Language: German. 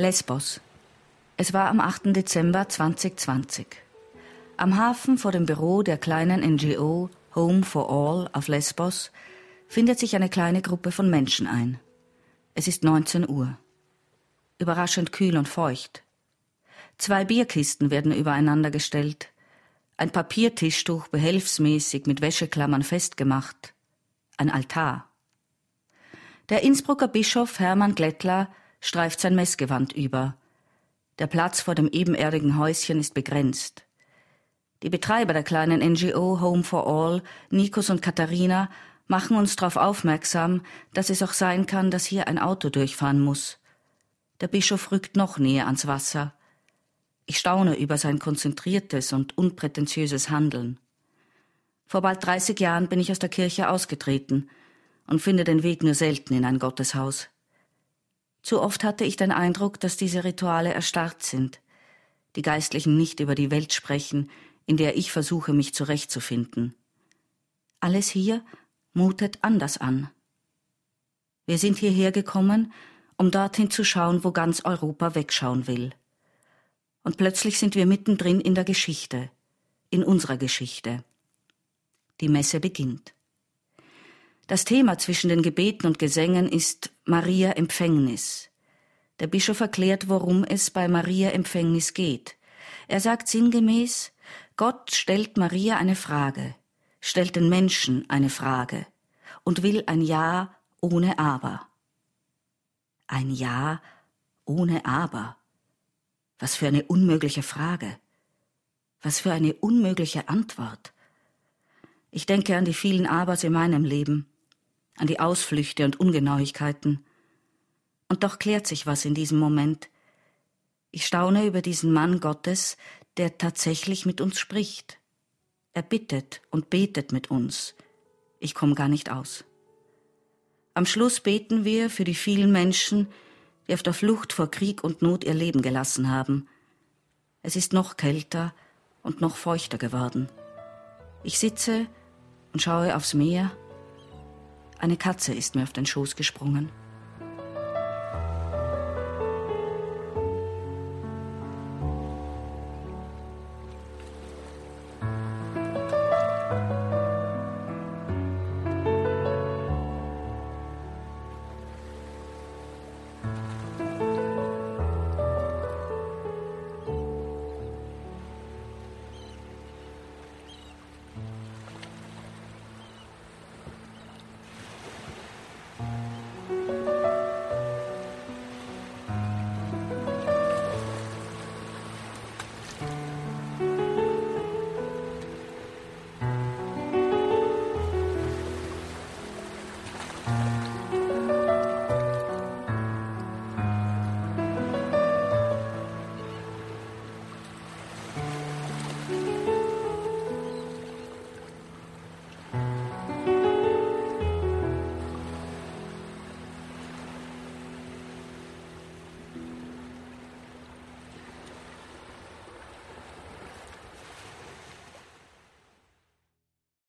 Lesbos. Es war am 8. Dezember 2020. Am Hafen vor dem Büro der kleinen NGO Home for All auf Lesbos findet sich eine kleine Gruppe von Menschen ein. Es ist 19 Uhr. Überraschend kühl und feucht. 2 Bierkisten werden übereinander gestellt. Ein Papiertischtuch behelfsmäßig mit Wäscheklammern festgemacht. Ein Altar. Der Innsbrucker Bischof Hermann Glättler streift sein Messgewand über. Der Platz vor dem ebenerdigen Häuschen ist begrenzt. Die Betreiber der kleinen NGO Home for All, Nikos und Katharina, machen uns darauf aufmerksam, dass es auch sein kann, dass hier ein Auto durchfahren muss. Der Bischof rückt noch näher ans Wasser. Ich staune über sein konzentriertes und unprätentiöses Handeln. Vor bald 30 Jahren bin ich aus der Kirche ausgetreten und finde den Weg nur selten in ein Gotteshaus. Zu oft hatte ich den Eindruck, dass diese Rituale erstarrt sind, die Geistlichen nicht über die Welt sprechen, in der ich versuche, mich zurechtzufinden. Alles hier mutet anders an. Wir sind hierher gekommen, um dorthin zu schauen, wo ganz Europa wegschauen will. Und plötzlich sind wir mittendrin in der Geschichte, in unserer Geschichte. Die Messe beginnt. Das Thema zwischen den Gebeten und Gesängen ist Maria Empfängnis. Der Bischof erklärt, worum es bei Maria Empfängnis geht. Er sagt sinngemäß, Gott stellt Maria eine Frage, stellt den Menschen eine Frage und will ein Ja ohne Aber. Ein Ja ohne Aber. Was für eine unmögliche Frage. Was für eine unmögliche Antwort. Ich denke an die vielen Abers in meinem Leben, an die Ausflüchte und Ungenauigkeiten. Und doch klärt sich was in diesem Moment. Ich staune über diesen Mann Gottes, der tatsächlich mit uns spricht. Er bittet und betet mit uns. Ich komme gar nicht aus. Am Schluss beten wir für die vielen Menschen, die auf der Flucht vor Krieg und Not ihr Leben gelassen haben. Es ist noch kälter und noch feuchter geworden. Ich sitze und schaue aufs Meer. Eine Katze ist mir auf den Schoß gesprungen.